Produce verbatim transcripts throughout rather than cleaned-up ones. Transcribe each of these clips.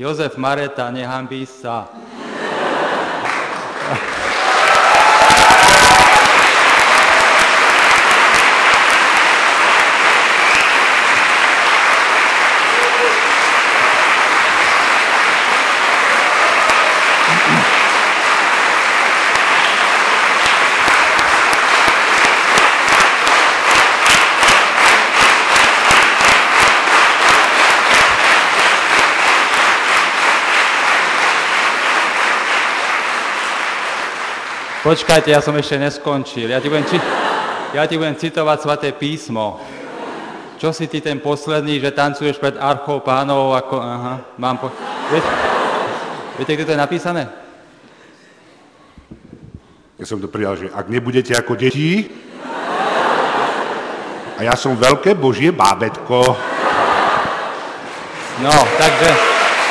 Jozef Mareta, nehanbí sa. Počkajte, ja som ešte neskončil. Ja ti budem, či... ja ti budem citovať Sväté písmo. Čo si ty ten posledný, že tancuješ pred archou Pánov ako... Aha, mám po... Viete, viete, kde to je napísané? Ja som to pridal, že ak nebudete ako deti, a ja som veľké Božie bábätko. No, takže...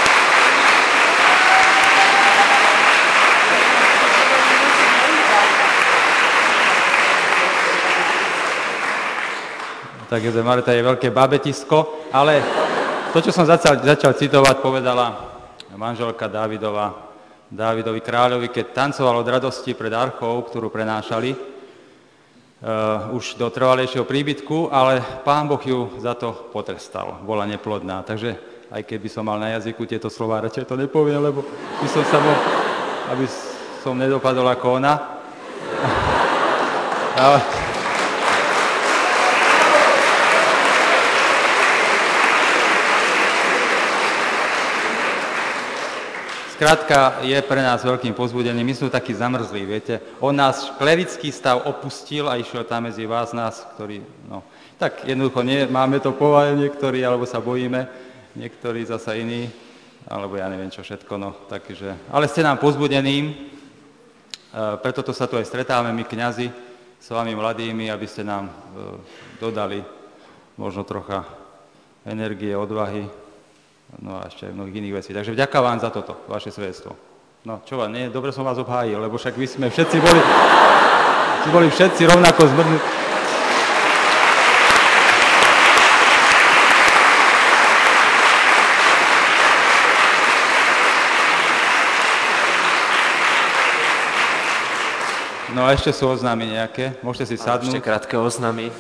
Tak Jozef Mareta je veľké babetisko, ale to, čo som začal, začal citovať, povedala manželka Dávidova, Dávidovi kráľovi, keď tancoval od radosti pred archou, ktorú prenášali uh, už do trvalejšieho príbytku, ale Pán Boh ju za to potrestal, bola neplodná. Takže aj keby som mal na jazyku tieto slová, radšej to nepoviem, lebo by som sa bol, aby som nedopadol ako ona. Ale... Skrátka, je pre nás veľkým povzbudením. My sme takí zamrzlí, viete. On nás klerický stav opustil a išiel tam medzi vás, nás, ktorí, no, tak jednoducho nie, máme to povahe niektorí, alebo sa bojíme, niektorí zasa iní, alebo ja neviem čo všetko, no, takže. Ale ste nám povzbudeným, preto to sa tu aj stretávame my kňazi s vami mladými, aby ste nám dodali možno trocha energie, odvahy, no a ešte aj mnohých iných vecí. Takže vďaka vám za toto, vaše svedectvo. No, čo vám, nie, dobre som vás obhájil, lebo však vy sme všetci boli, boli všetci rovnako zmrznutí. No a ešte sú oznámy nejaké, môžete si sadnúť. Ešte krátke oznámy.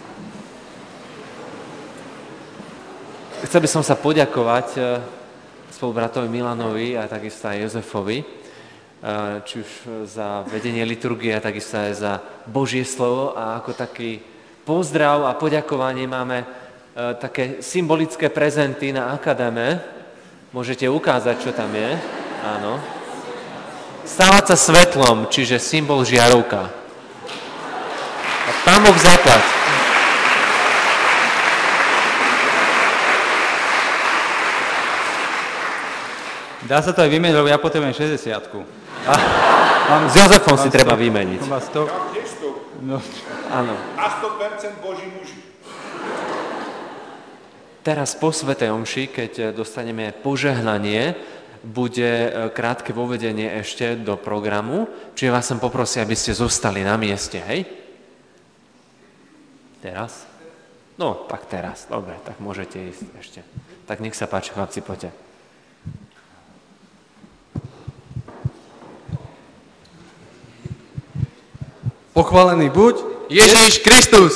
Chcel by som sa poďakovať spolubratovi Milanovi a takisto aj Jozefovi, či už za vedenie liturgie a takisto aj za Božie slovo a ako taký pozdrav a poďakovanie máme také symbolické prezenty na akadéme. Môžete ukázať, čo tam je. Áno. Stávať sa svetlom, čiže symbol žiarovka. A Pán Boh zaplať. Dá sa to aj vymeniť, lebo ja potrebujem šesťdesiatku. A, mám, s Jozefom si treba vymeniť. Ja tiež to. No. Áno. Na sto percent Boží muži. Teraz po svätej omši, keď dostaneme požehnanie, bude krátke vovedenie ešte do programu, čiže vás sem poprosím, aby ste zostali na mieste, hej? Teraz? No, tak teraz. Dobre, tak môžete ísť ešte. Tak nech sa páči, chlapci, poďte. Pochválený buď Ježiš Kristus!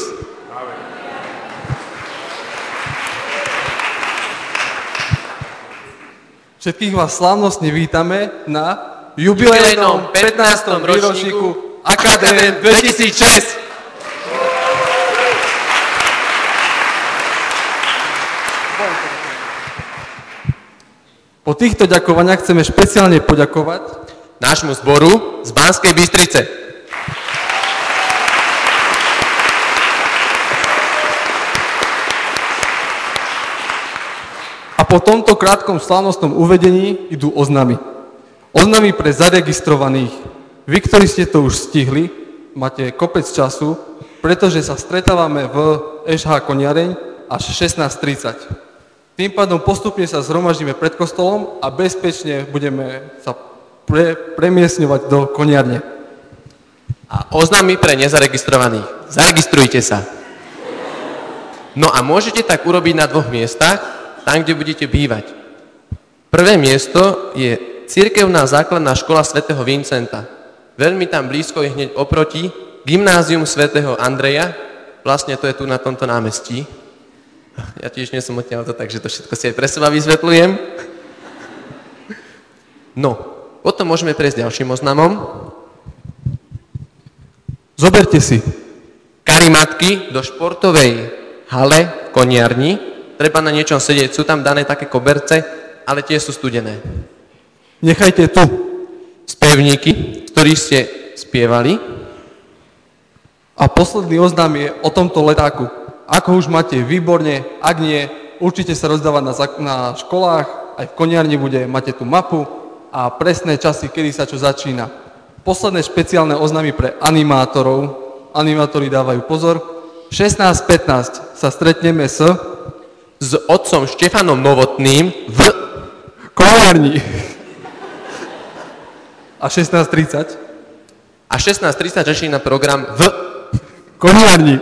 Všetkých vás slávnostne vítame na jubilejnom pätnástom ročníku Akadémie dvetisícšesť. Po týchto ďakovaniach chceme špeciálne poďakovať nášmu zboru z Banskej Bystrice. A po tomto krátkom slávnostnom uvedení idú oznamy. Oznamy pre zaregistrovaných. Vy, ktorí ste to už stihli, máte kopec času, pretože sa stretávame v eš há Koniareň až šestnásť tridsať. Tým pádom postupne sa zhromaždíme pred kostolom a bezpečne budeme sa pre, premiesňovať do Koniarne. A oznamy pre nezaregistrovaných. Zaregistrujte sa. No a môžete tak urobiť na dvoch miestach, tam, kde budete bývať. Prvé miesto je Cirkevná základná škola svätého Vincenta. Veľmi tam blízko je hneď oproti Gymnázium svätého Andreja. Vlastne to je tu na tomto námestí. Ja tiež nie som odtiaľto, takže to všetko si aj pre seba vysvetľujem. No, potom môžeme prejsť ďalším oznamom. Zoberte si. Karimatky do športovej hale v koniarni. Treba na niečom sedieť. Sú tam dané také koberce, ale tie sú studené. Nechajte tu. Spevníky, z ktorých ste spievali. A posledný oznam je o tomto letáku. Ako už máte, výborne, ak nie, určite sa rozdáva na, na školách, aj v koniarni bude, máte tu mapu a presné časy, kedy sa čo začína. Posledné špeciálne oznamy pre animátorov. Animátori dávajú pozor. šestnásť pätnásť sa stretneme s... S otcom Štefanom Novotným v... koniarni. A šestnásť tridsať? A šestnásť tridsať začína program v... koniarni.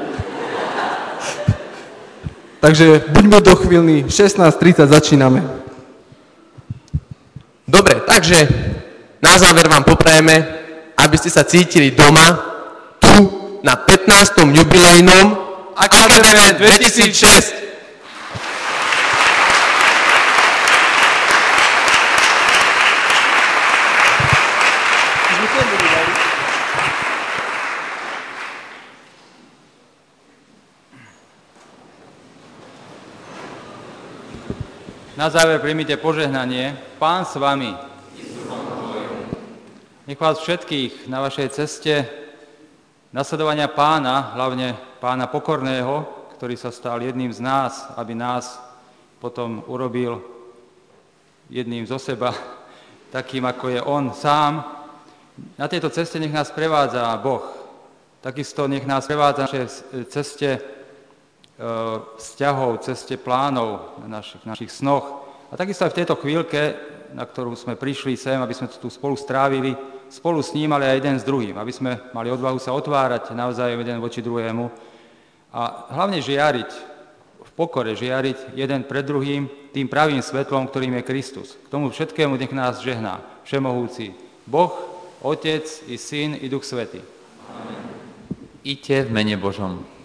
Takže buďme dochvíľní, šestnásť tridsať začíname. Dobre, takže na záver vám poprajeme, aby ste sa cítili doma, tu, na pätnástom jubilejnom Akadémie dvetisícšesť. Na záver príjmite požehnanie. Pán s vami. Nech vás všetkých na vašej ceste nasledovania Pána, hlavne Pána pokorného, ktorý sa stal jedným z nás, aby nás potom urobil jedným zo seba, takým ako je On sám. Na tejto ceste nech nás prevádza Boh. Takisto nech nás prevádza na našej ceste vzťahov, ceste plánov, na našich, našich snoch. A takisto aj v tejto chvíľke, na ktorú sme prišli sem, aby sme tu spolu strávili, spolu s ním, ale aj jeden s druhým, aby sme mali odvahu sa otvárať navzájom jeden voči druhému a hlavne žiariť, v pokore žiariť jeden pred druhým tým pravým svetlom, ktorým je Kristus. K tomu všetkému nech nás žehná všemohúci Boh, Otec i Syn i Duch Svätý. Iďte v mene Božom.